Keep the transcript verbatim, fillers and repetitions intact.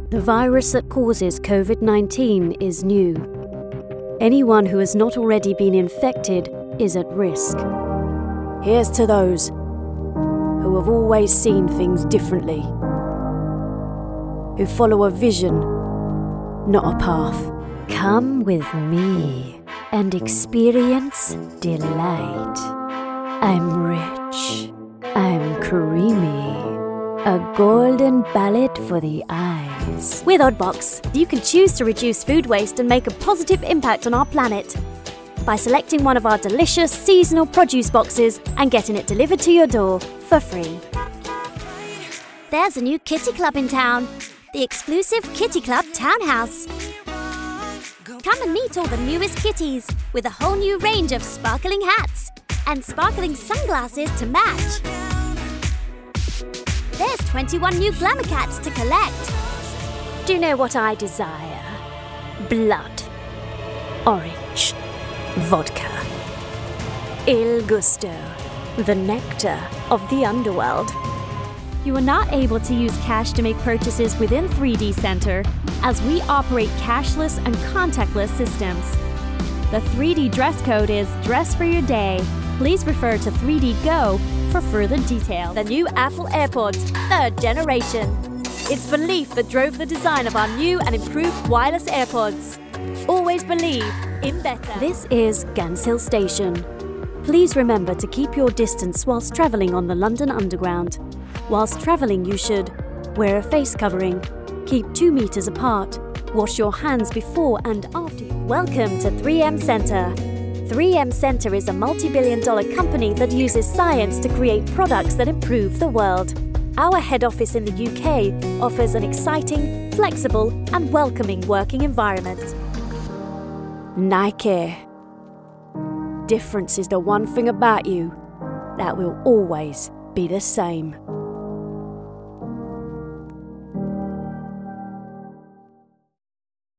The virus that causes COVID nineteen is new. Anyone who has not already been infected is at risk. Here's to those who have always seen things differently, who follow a vision, not a path. Come with me and experience delight. I'm rich. I'm creamy. A golden ballad for the eyes. With Oddbox, you can choose to reduce food waste and make a positive impact on our planet by selecting one of our delicious seasonal produce boxes and getting it delivered to your door for free. There's a new kitty club in town, the exclusive Kitty Club Townhouse. Come and meet all the newest kitties with a whole new range of sparkling hats and sparkling sunglasses to match. There's twenty-one new glamour cats to collect. Do you know what I desire? Blood. Orange. Vodka. Il gusto. The nectar of the underworld. You are not able to use cash to make purchases within three D Center, as we operate cashless and contactless systems. The three D dress code is Dress for Your Day. Please refer to three D Go for further details. The new Apple AirPods, third generation. It's belief that drove the design of our new and improved wireless AirPods. Always believe in better. This is Ganshill Station. Please remember to keep your distance whilst travelling on the London Underground. Whilst travelling, you should wear a face covering, keep two metres apart, wash your hands before and after. Welcome to three M Centre. three M Centre is a multi-billion dollar company that uses science to create products that improve the world. Our head office in the U K offers an exciting, flexible and welcoming working environment. Nike. Difference is the one thing about you that will always be the same.